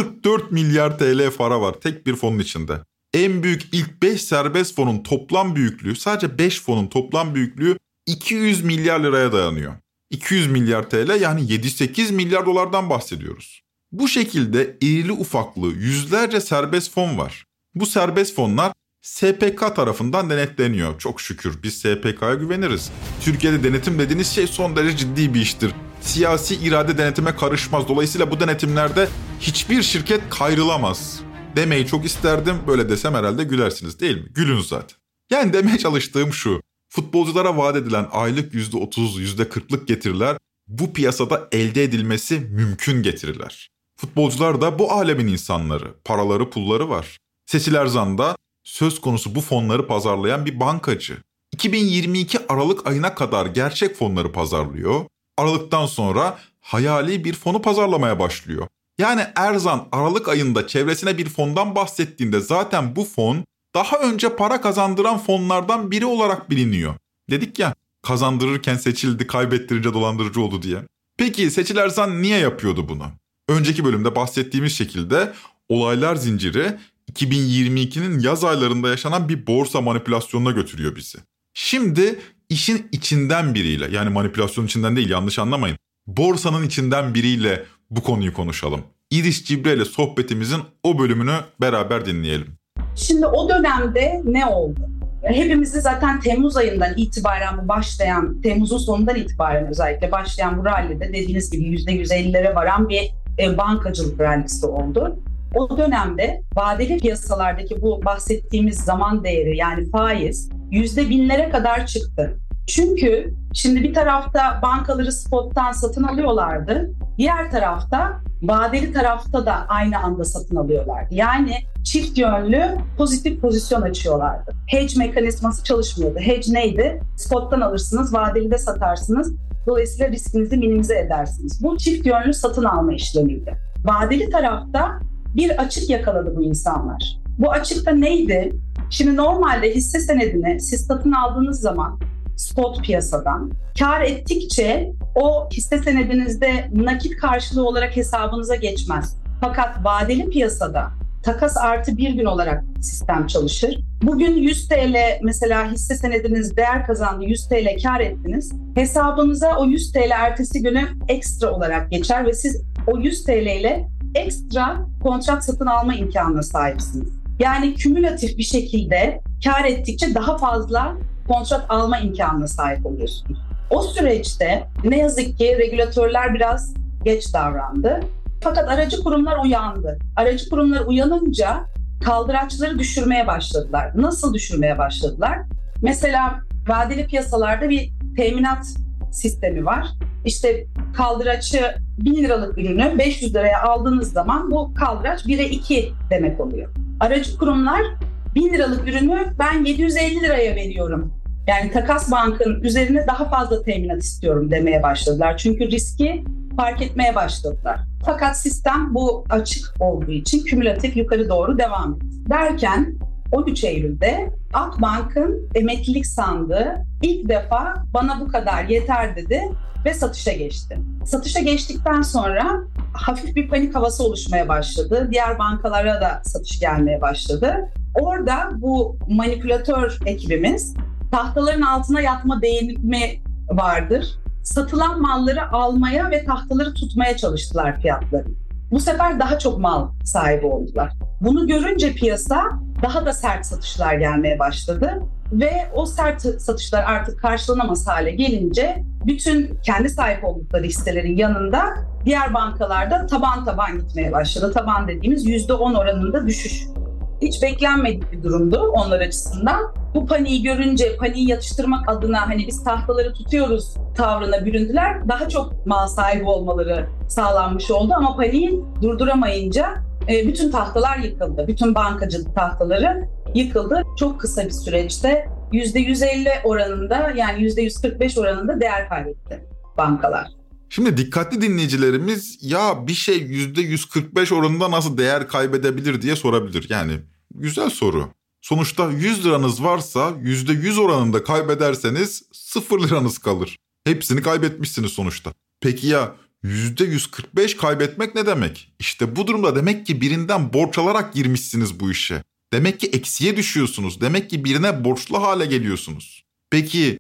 44 milyar TL para var tek bir fonun içinde. En büyük ilk 5 serbest fonun toplam büyüklüğü, sadece 5 fonun toplam büyüklüğü 200 milyar liraya dayanıyor. 200 milyar TL yani 7-8 milyar dolardan bahsediyoruz. Bu şekilde irili ufaklı yüzlerce serbest fon var. Bu serbest fonlar SPK tarafından denetleniyor. Çok şükür biz SPK'ya güveniriz. Türkiye'de denetim dediğiniz şey son derece ciddi bir iştir. Siyasi irade denetime karışmaz. Dolayısıyla bu denetimlerde hiçbir şirket kayrılamaz. Demeyi çok isterdim. Böyle desem herhalde gülersiniz değil mi? Gülün zaten. Yani demeye çalıştığım şu. Futbolculara vaat edilen aylık %30, %40'lık getiriler bu piyasada elde edilmesi mümkün getiriler. Futbolcular da bu alemin insanları. Paraları pulları var. Seçil Erzan da söz konusu bu fonları pazarlayan bir bankacı. 2022 Aralık ayına kadar gerçek fonları pazarlıyor. Aralıktan sonra hayali bir fonu pazarlamaya başlıyor. Yani Erzan Aralık ayında çevresine bir fondan bahsettiğinde zaten bu fon daha önce para kazandıran fonlardan biri olarak biliniyor. Dedik ya kazandırırken seçildi, kaybettirince dolandırıcı oldu diye. Peki Seçil Erzan niye yapıyordu bunu? Önceki bölümde bahsettiğimiz şekilde olaylar zinciri 2022'nin yaz aylarında yaşanan bir borsa manipülasyonuna götürüyor bizi. Şimdi işin içinden biriyle, yani manipülasyon içinden değil yanlış anlamayın, borsanın içinden biriyle bu konuyu konuşalım. İris Cibre ile sohbetimizin o bölümünü beraber dinleyelim. Şimdi o dönemde ne oldu? Hepimizi zaten Temmuz ayından itibaren başlayan, Temmuz'un sonundan itibaren özellikle başlayan bu rallide dediğiniz gibi %150'lere varan bir bankacılık rallisi oldu. O dönemde vadeli piyasalardaki bu bahsettiğimiz zaman değeri yani faiz %1000'lere kadar çıktı. Çünkü şimdi bir tarafta bankaları spottan satın alıyorlardı. Diğer tarafta vadeli tarafta da aynı anda satın alıyorlardı. Yani çift yönlü pozitif pozisyon açıyorlardı. Hedge mekanizması çalışmıyordu. Hedge neydi? Spottan alırsınız, vadeli de satarsınız. Dolayısıyla riskinizi minimize edersiniz. Bu çift yönlü satın alma işlemiydi. Vadeli tarafta bir açık yakaladı bu insanlar. Bu açıkta neydi? Şimdi normalde hisse senedini siz satın aldığınız zaman spot piyasadan kar ettikçe o hisse senedinizde nakit karşılığı olarak hesabınıza geçmez. Fakat vadeli piyasada takas artı bir gün olarak sistem çalışır. Bugün 100 TL mesela hisse senediniz değer kazandı, 100 TL kar ettiniz. Hesabınıza o 100 TL ertesi günü ekstra olarak geçer ve siz o 100 TL ile ekstra kontrat satın alma imkanına sahipsiniz. Yani kümülatif bir şekilde kar ettikçe daha fazla kontrat alma imkanına sahip oluyorsunuz. O süreçte ne yazık ki regülatörler biraz geç davrandı. Fakat aracı kurumlar uyandı. Aracı kurumlar uyanınca kaldıraçları düşürmeye başladılar. Nasıl düşürmeye başladılar? Mesela vadeli piyasalarda bir teminat sistemi var. İşte kaldıraçı 1000 liralık ürünü 500 liraya aldığınız zaman bu kaldıraç 1'e 2 demek oluyor. Aracı kurumlar 1000 liralık ürünü ben 750 liraya veriyorum. Yani takas bankın üzerine daha fazla teminat istiyorum demeye başladılar. Çünkü riski fark etmeye başladılar. Fakat sistem bu açık olduğu için kümülatif yukarı doğru devam etti. Derken 13 Eylül'de Akbank'ın emeklilik sandığı ilk defa bana bu kadar yeter dedi ve satışa geçti. Satışa geçtikten sonra hafif bir panik havası oluşmaya başladı. Diğer bankalara da satış gelmeye başladı. Orada bu manipülatör ekibimiz tahtaların altına yatma değinimi vardır. Satılan malları almaya ve tahtaları tutmaya çalıştılar fiyatları. Bu sefer daha çok mal sahibi oldular. Bunu görünce piyasa daha da sert satışlar gelmeye başladı ve o sert satışlar artık karşılanamaz hale gelince bütün kendi sahip oldukları hisselerin yanında diğer bankalarda taban gitmeye başladı. Taban dediğimiz %10 oranında düşüş. Hiç beklenmedik bir durumdu onlar açısından. Bu paniği görünce paniği yatıştırmak adına hani biz tahtaları tutuyoruz tavrına büründüler. Daha çok mal sahibi olmaları sağlanmış oldu ama paniği durduramayınca bütün tahtalar yıkıldı. Bütün bankacılık tahtaları yıkıldı. Çok kısa bir süreçte %150 oranında yani %145 oranında değer kaybetti bankalar. Şimdi dikkatli dinleyicilerimiz ya bir şey %145 oranında nasıl değer kaybedebilir diye sorabilir. Yani güzel soru. Sonuçta 100 liranız varsa %100 oranında kaybederseniz 0 liranız kalır. Hepsini kaybetmişsiniz sonuçta. Peki ya %145 kaybetmek ne demek? İşte bu durumda demek ki birinden borç alarak girmişsiniz bu işe. Demek ki eksiye düşüyorsunuz. Demek ki birine borçlu hale geliyorsunuz. Peki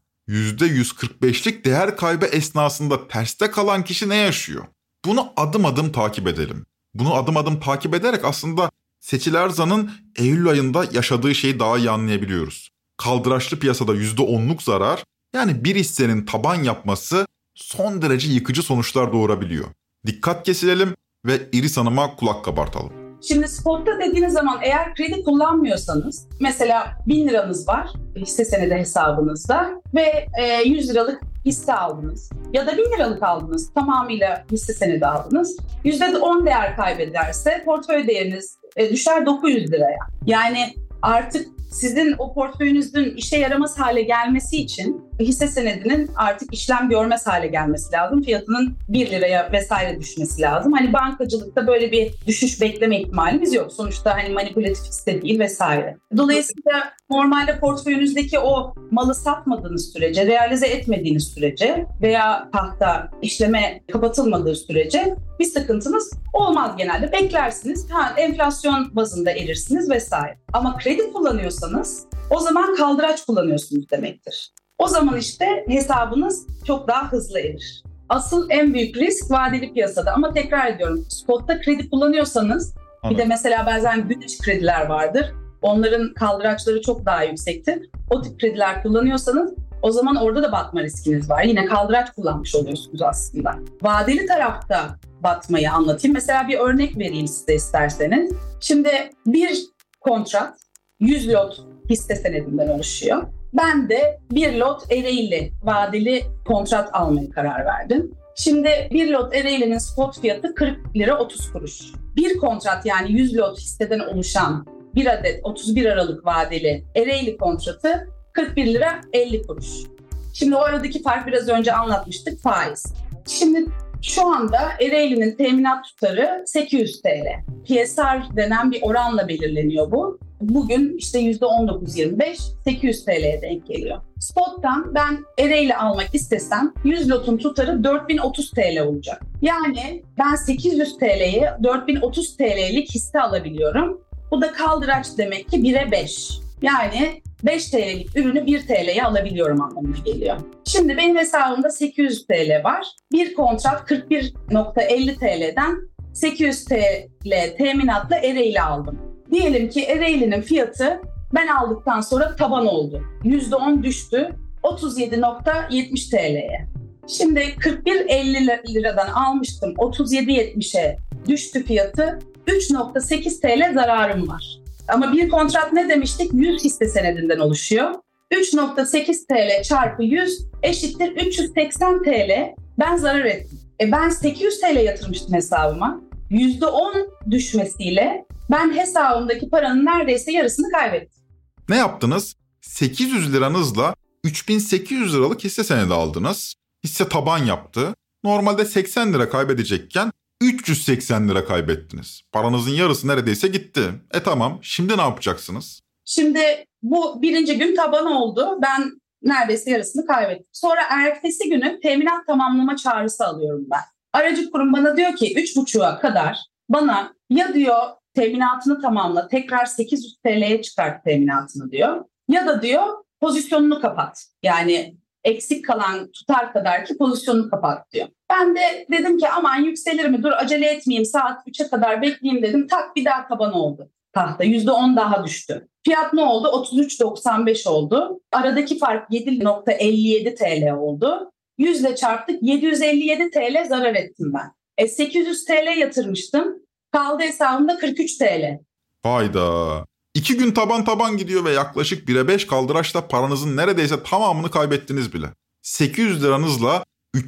%145'lik değer kaybı esnasında terste kalan kişi ne yaşıyor? Bunu adım adım takip edelim. Bunu adım adım takip ederek aslında Seçil Erzan'ın Eylül ayında yaşadığı şeyi daha iyi anlayabiliyoruz. Kaldıraçlı piyasada %10'luk zarar, yani bir hissenin taban yapması son derece yıkıcı sonuçlar doğurabiliyor. Dikkat kesilelim ve İris Hanım'a kulak kabartalım. Şimdi spotta dediğiniz zaman eğer kredi kullanmıyorsanız mesela 1000 liranız var hisse senedi hesabınızda ve 100 liralık hisse aldınız ya da 1000 liralık aldınız, tamamıyla hisse senedi aldınız. %10 değer kaybederse portföy değeriniz düşer 900 liraya. Yani artık sizin o portföyünüzün işe yaramaz hale gelmesi için hisse senedinin artık işlem görmez hale gelmesi lazım. Fiyatının 1 liraya vesaire düşmesi lazım. Hani bankacılıkta böyle bir düşüş bekleme ihtimalimiz yok. Sonuçta hani manipülatif hisse değil vesaire. Dolayısıyla normalde portföyünüzdeki o malı satmadığınız sürece, realize etmediğiniz sürece veya tahta işleme kapatılmadığı sürece bir sıkıntınız olmaz genelde. Beklersiniz, enflasyon bazında erirsiniz vesaire. Ama kredi kullanıyorsanız o zaman kaldıraç kullanıyorsunuz demektir. O zaman işte hesabınız çok daha hızlı erir. Asıl en büyük risk vadeli piyasada ama tekrar ediyorum spotta kredi kullanıyorsanız bir de mesela bazen güneş krediler vardır. Onların kaldıraçları çok daha yüksektir. O tip krediler kullanıyorsanız o zaman orada da batma riskiniz var. Yine kaldıraç kullanmış oluyorsunuz aslında. Vadeli tarafta batmayı anlatayım. Mesela bir örnek vereyim size isterseniz. Şimdi bir kontrat 100 lot hisse senedinden oluşuyor. Ben de bir lot Ereğli vadeli kontrat almaya karar verdim. Şimdi bir lot Ereğli'nin spot fiyatı 40 lira 30 kuruş. Bir kontrat yani 100 lot hisseden oluşan bir adet 31 Aralık vadeli Ereğli kontratı 41 lira 50 kuruş. Şimdi o aradaki fark biraz önce anlatmıştık, faiz. Şimdi şu anda Ereğli'nin teminat tutarı 800 TL. PSR denen bir oranla belirleniyor bu. Bugün işte %19.25 800 TL'ye denk geliyor. Spot'tan ben Ereğli almak istesem 100 lotun tutarı 4030 TL olacak. Yani ben 800 TL'ye 4030 TL'lik hisse alabiliyorum. Bu da kaldıraç demek ki 1'e 5. Yani 5 TL'lik ürünü 1 TL'ye alabiliyorum anlamına geliyor. Şimdi benim hesabımda 800 TL var. Bir kontrat 41.50 TL'den 800 TL teminatla Ereğli aldım. Diyelim ki Ereğli'nin fiyatı ben aldıktan sonra taban oldu. %10 düştü 37.70 TL'ye. Şimdi 41.50 liradan almıştım 37.70'e düştü fiyatı. 3.8 TL zararım var. Ama bir kontrat ne demiştik? 100 hisse senedinden oluşuyor. 3.8 TL çarpı 100 eşittir 380 TL. Ben zarar ettim. Ben 800 TL yatırmıştım hesabıma. %10 düşmesiyle ben hesabımdaki paranın neredeyse yarısını kaybettim. Ne yaptınız? 800 liranızla 3800 liralık hisse senedi aldınız. Hisse taban yaptı. Normalde 80 lira kaybedecekken 380 lira kaybettiniz. Paranızın yarısı neredeyse gitti. Tamam, şimdi ne yapacaksınız? Şimdi bu birinci gün taban oldu. Ben neredeyse yarısını kaybettim. Sonra ertesi günü teminat tamamlama çağrısı alıyorum ben. Aracı kurum bana diyor ki 3.5'a kadar bana ya diyor teminatını tamamla, tekrar 800 TL'ye çıkart teminatını diyor. Ya da diyor pozisyonunu kapat. Yani eksik kalan tutar kadar ki pozisyonunu kapat diyor. Ben de dedim ki aman yükselir mi, dur acele etmeyeyim, saat 3'e kadar bekleyeyim dedim. Tak, bir daha taban oldu. Tahta %10 daha düştü. Fiyat ne oldu? 33.95 oldu. Aradaki fark 7.57 TL oldu. 100 ile çarptık, 757 TL zarar ettim ben. 800 TL yatırmıştım. Kaldı hesabımda 43 TL. Hayda. 2 gün taban gidiyor ve yaklaşık 1'e 5 kaldıraçla paranızın neredeyse tamamını kaybettiniz bile. 800 liranızla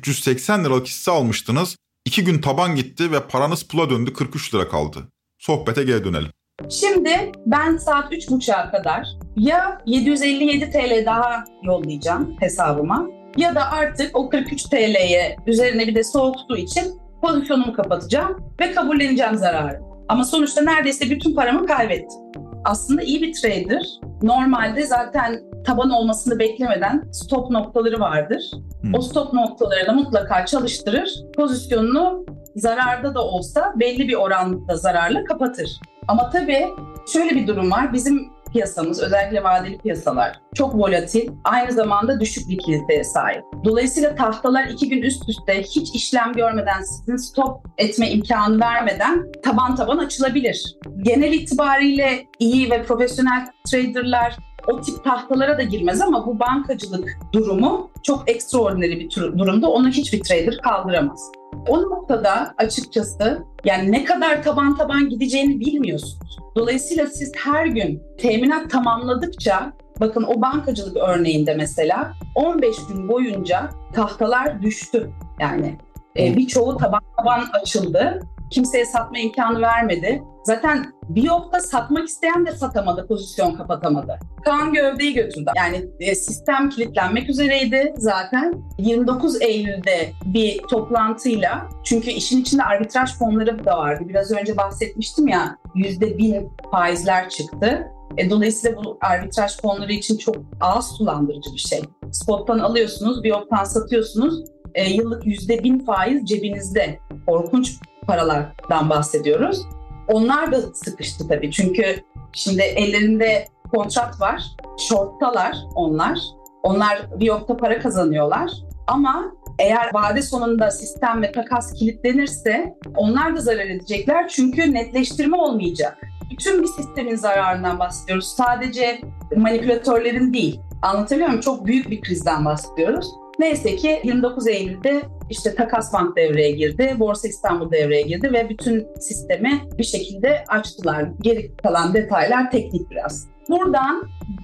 380 liralık hisse almıştınız. 2 gün taban gitti ve paranız pula döndü, 43 lira kaldı. Sohbete geri dönelim. Şimdi ben saat 3.30'a kadar ya 757 TL daha yollayacağım hesabıma ya da artık o 43 TL'ye üzerine bir de soğuk su için pozisyonumu kapatacağım ve kabulleneceğim zararı. Ama sonuçta neredeyse bütün paramı kaybettim. Aslında iyi bir trader. Normalde zaten taban olmasını beklemeden stop noktaları vardır. O stop noktalarını mutlaka çalıştırır. Pozisyonunu zararda da olsa belli bir oranda zararla kapatır. Ama tabii şöyle bir durum var. Bizim piyasamız, özellikle vadeli piyasalar çok volatil, aynı zamanda düşük likiditeye sahip. Dolayısıyla tahtalar 2 gün üst üste hiç işlem görmeden, sizin stop etme imkanı vermeden taban açılabilir. Genel itibariyle iyi ve profesyonel traderlar o tip tahtalara da girmez ama bu bankacılık durumu çok ekstraordinary bir durumda. Onu hiçbir trader kaldıramaz. O noktada açıkçası yani ne kadar taban gideceğini bilmiyorsunuz. Dolayısıyla siz her gün teminat tamamladıkça, bakın o bankacılık örneğinde mesela 15 gün boyunca tahtalar düştü. Yani birçoğu taban açıldı. Kimseye satma imkanı vermedi. Zaten bir yokta satmak isteyen de satamadı, pozisyon kapatamadı. Kan gövdeyi götürdü. Yani sistem kilitlenmek üzereydi zaten. 29 Eylül'de bir toplantıyla, çünkü işin içinde arbitraj fonları da vardı. Biraz önce bahsetmiştim ya, %1000 faizler çıktı. Dolayısıyla bu arbitraj fonları için çok ağız sulandırıcı bir şey. Spot'tan alıyorsunuz, bir yoktan satıyorsunuz. Yıllık %1000 faiz cebinizde. Korkunç paralardan bahsediyoruz. Onlar da sıkıştı tabii. Çünkü şimdi ellerinde kontrat var. Short'talar onlar. Onlar bir yokta para kazanıyorlar. Ama eğer vade sonunda sistem ve takas kilitlenirse onlar da zarar edecekler. Çünkü netleştirme olmayacak. Bütün bir sistemin zararından bahsediyoruz. Sadece manipülatörlerin değil. Anlatabiliyor muyum? Çok büyük bir krizden bahsediyoruz. Neyse ki 29 Eylül'de işte Takas Bank devreye girdi, Borsa İstanbul devreye girdi ve bütün sistemi bir şekilde açtılar. Geri kalan detaylar teknik biraz. Buradan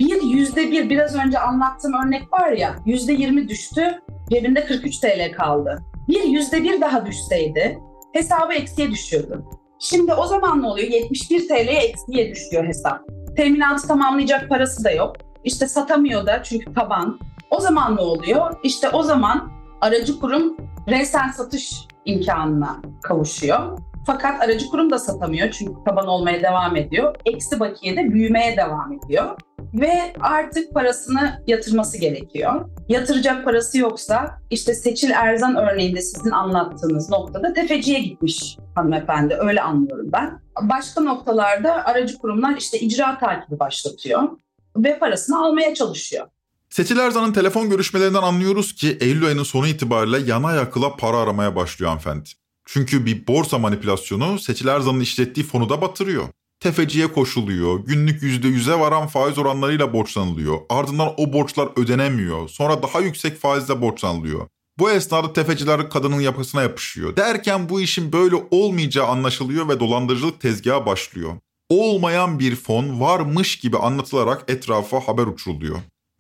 %1, biraz önce anlattığım örnek var ya, %20 düştü, cebinde 43 TL kaldı. %1 daha düşseydi hesabı eksiye düşüyordu. Şimdi o zaman ne oluyor? 71 TL'ye eksiye düşüyor hesap. Teminatı tamamlayacak parası da yok. İşte satamıyor da çünkü taban. O zaman ne oluyor? İşte o zaman aracı kurum resen satış imkanına kavuşuyor. Fakat aracı kurum da satamıyor çünkü taban olmaya devam ediyor. Eksi bakiye de büyümeye devam ediyor. Ve artık parasını yatırması gerekiyor. Yatıracak parası yoksa işte Seçil Erzan örneğinde sizin anlattığınız noktada tefeciye gitmiş hanımefendi. Öyle anlıyorum ben. Başka noktalarda aracı kurumlar işte icra takibi başlatıyor ve parasını almaya çalışıyor. Seçil Erzan'ın telefon görüşmelerinden anlıyoruz ki Eylül ayının sonu itibariyle yana yakıla para aramaya başlıyor hanımefendi. Çünkü bir borsa manipülasyonu Seçil Erzan'ın işlettiği fonu da batırıyor. Tefeciye koşuluyor, günlük %100'e varan faiz oranlarıyla borçlanılıyor. Ardından o borçlar ödenemiyor, sonra daha yüksek faizle borçlanılıyor. Bu esnada tefeciler kadının yapısına yapışıyor. Derken bu işin böyle olmayacağı anlaşılıyor ve dolandırıcılık tezgahı başlıyor. olmayan bir fon varmış gibi anlatılarak etrafa haber uçuruluyor.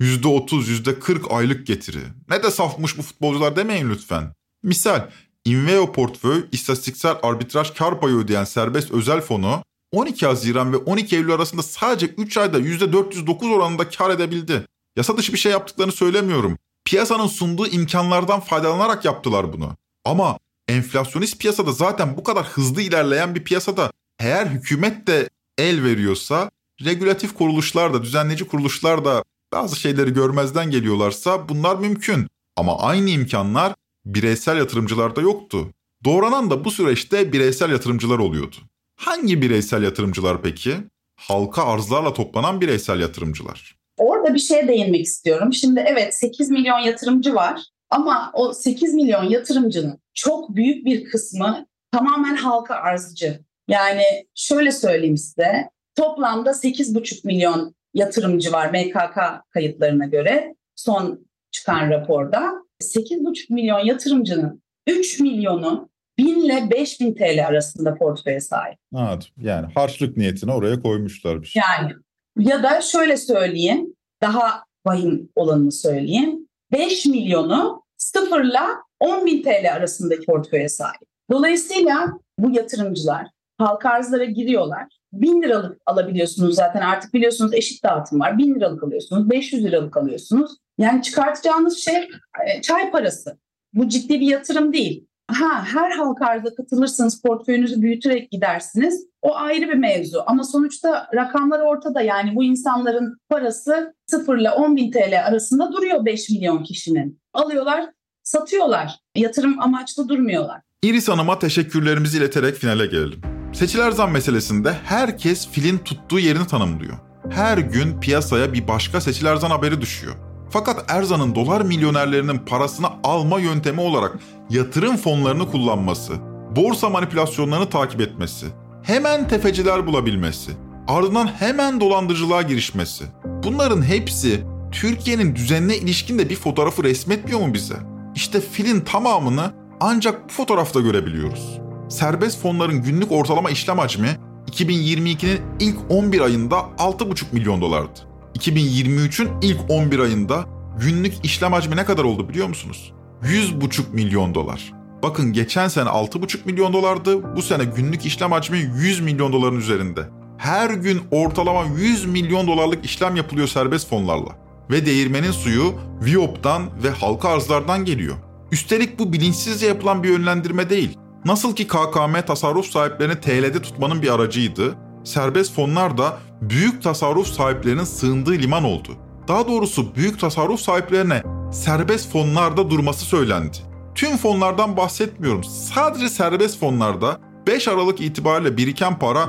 %30, %40 aylık getiri. Ne de safmış bu futbolcular demeyin lütfen. Misal, Inveo portföy istatistiksel arbitraj kar payı ödeyen serbest özel fonu 12 Haziran ve 12 Eylül arasında sadece 3 ayda %409 oranında kar edebildi. Yasa dışı bir şey yaptıklarını söylemiyorum. Piyasanın sunduğu imkanlardan faydalanarak yaptılar bunu. Ama enflasyonist piyasada zaten bu kadar hızlı ilerleyen bir piyasada eğer hükümet de el veriyorsa, regülatif kuruluşlar da, düzenleyici kuruluşlar da bazı şeyleri görmezden geliyorlarsa bunlar mümkün. Ama aynı imkanlar bireysel yatırımcılarda yoktu. Doğranan da bu süreçte bireysel yatırımcılar oluyordu. Hangi bireysel yatırımcılar peki? Halka arzlarla toplanan bireysel yatırımcılar. Orada bir şeye değinmek istiyorum. Şimdi evet 8 milyon yatırımcı var ama o 8 milyon yatırımcının çok büyük bir kısmı tamamen halka arzcı. Yani şöyle söyleyeyim size, toplamda 8,5 milyon yatırımcı var MKK kayıtlarına göre son çıkan raporda. 8,5 milyon yatırımcının 3 milyonu 1000 ile 5000 TL arasında portföye sahip. Evet, yani harçlık niyetine oraya koymuşlar bir şey. Yani ya da şöyle söyleyeyim, daha vahim olanını söyleyeyim. 5 milyonu 0 ile 10.000 TL arasındaki portföye sahip. Dolayısıyla bu yatırımcılar halka arzlara giriyorlar. 1000 liralık alabiliyorsunuz zaten, artık biliyorsunuz eşit dağıtım var. 1000 liralık alıyorsunuz, 500 liralık alıyorsunuz. Yani çıkartacağınız şey çay parası. Bu ciddi bir yatırım değil. Her halka arza katılırsanız portföyünüzü büyüterek gidersiniz. O ayrı bir mevzu ama sonuçta rakamlar ortada. Yani bu insanların parası 0 ile 10.000 TL arasında duruyor 5 milyon kişinin. Alıyorlar, satıyorlar. Yatırım amaçlı durmuyorlar. İris Hanım'a teşekkürlerimizi ileterek finale gelelim. Seçil Erzan meselesinde herkes filin tuttuğu yerini tanımlıyor. Her gün piyasaya bir başka Seçil Erzan haberi düşüyor. Fakat Erzan'ın dolar milyonerlerinin parasını alma yöntemi olarak yatırım fonlarını kullanması, borsa manipülasyonlarını takip etmesi, hemen tefeciler bulabilmesi, ardından hemen dolandırıcılığa girişmesi. Bunların hepsi Türkiye'nin düzenine ilişkin de bir fotoğrafı resmetmiyor mu bize? İşte filin tamamını ancak bu fotoğrafta görebiliyoruz. Serbest fonların günlük ortalama işlem hacmi 2022'nin ilk 11 ayında 6,5 milyon dolardı. 2023'ün ilk 11 ayında günlük işlem hacmi ne kadar oldu biliyor musunuz? 100,5 milyon dolar. Bakın geçen sene 6,5 milyon dolardı, bu sene günlük işlem hacmi 100 milyon doların üzerinde. Her gün ortalama 100 milyon dolarlık işlem yapılıyor serbest fonlarla. Ve değirmenin suyu Viop'tan ve halka arzlardan geliyor. Üstelik bu bilinçsizce yapılan bir yönlendirme değil. Nasıl ki KKM tasarruf sahiplerini TL'de tutmanın bir aracıydı, serbest fonlar da büyük tasarruf sahiplerinin sığındığı liman oldu. Daha doğrusu büyük tasarruf sahiplerine serbest fonlarda durması söylendi. Tüm fonlardan bahsetmiyorum. Sadece serbest fonlarda 5 Aralık itibariyle biriken para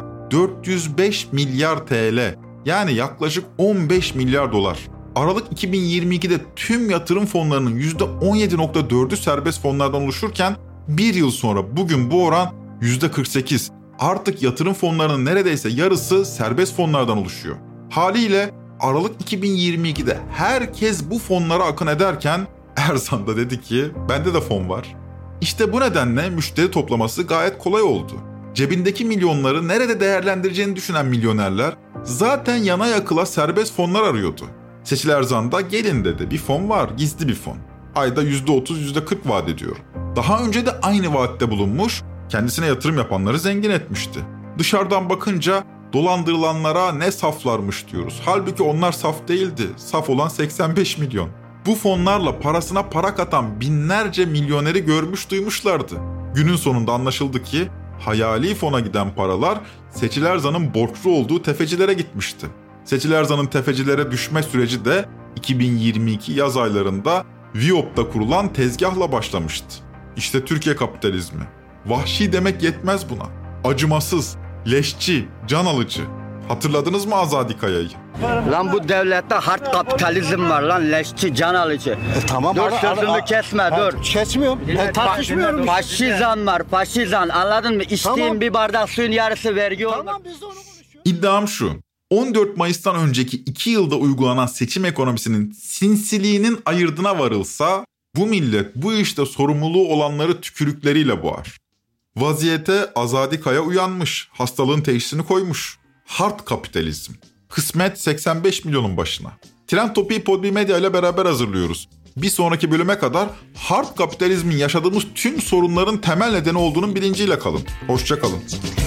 405 milyar TL. Yani yaklaşık 15 milyar dolar. Aralık 2022'de tüm yatırım fonlarının %17,4'ü serbest fonlardan oluşurken bir yıl sonra bugün bu oran %48. Artık yatırım fonlarının neredeyse yarısı serbest fonlardan oluşuyor. Haliyle Aralık 2022'de herkes bu fonlara akın ederken Erzan da dedi ki bende de fon var. İşte bu nedenle müşteri toplaması gayet kolay oldu. Cebindeki milyonları nerede değerlendireceğini düşünen milyonerler zaten yana yakıla serbest fonlar arıyordu. Seçil Erzan da gelin dedi, bir fon var, gizli bir fon. Ayda %30, %40 vaat ediyor. Daha önce de aynı vaatte bulunmuş, kendisine yatırım yapanları zengin etmişti. Dışarıdan bakınca dolandırılanlara ne saflarmış diyoruz. Halbuki onlar saf değildi. Saf olan 85 milyon. Bu fonlarla parasına para katan binlerce milyoneri görmüş duymuşlardı. Günün sonunda anlaşıldı ki hayali fona giden paralar Seçil Erzan'ın borçlu olduğu tefecilere gitmişti. Seçil Erzan'ın tefecilere düşme süreci de 2022 yaz aylarında Viop'ta kurulan tezgahla başlamıştı. İşte Türkiye kapitalizmi. Vahşi demek yetmez buna. Acımasız, leşçi, can alıcı. Hatırladınız mı Azadi Kaya'yı? Lan bu devlette hard kapitalizm var lan, leşçi, can alıcı. Tamam. Dur sözümü kesme dur. Kesmiyorum. Tartışmıyorum. Faşizan var, faşizan, anladın mı? İçtiğin Tamam. bir bardak suyun yarısı vergi olmak. Tamam, biz de onu konuşuyoruz. İddiam şu. 14 Mayıs'tan önceki 2 yılda uygulanan seçim ekonomisinin sinsiliğinin ayırdına varılsa bu millet bu işte sorumluluğu olanları tükürükleriyle boğar. Vaziyete Azadi Kaya uyanmış, hastalığın teşhisini koymuş. Hard kapitalizm. Kısmet 85 milyonun başına. Trend Topi'yi Podbi Medya ile beraber hazırlıyoruz. Bir sonraki bölüme kadar hard kapitalizmin yaşadığımız tüm sorunların temel nedeni olduğunun bilinciyle kalın. Hoşça kalın.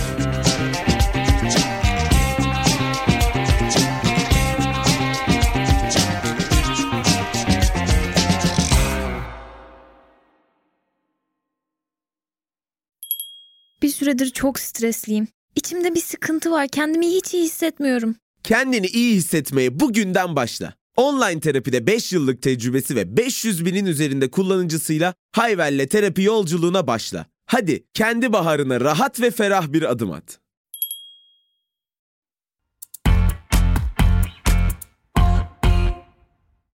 Bir süredir çok stresliyim. İçimde bir sıkıntı var. Kendimi hiç iyi hissetmiyorum. Kendini iyi hissetmeye bugünden başla. Online terapide 5 yıllık tecrübesi ve 500 binin üzerinde kullanıcısıyla Hayvel'le terapi yolculuğuna başla. Hadi kendi baharına rahat ve ferah bir adım at.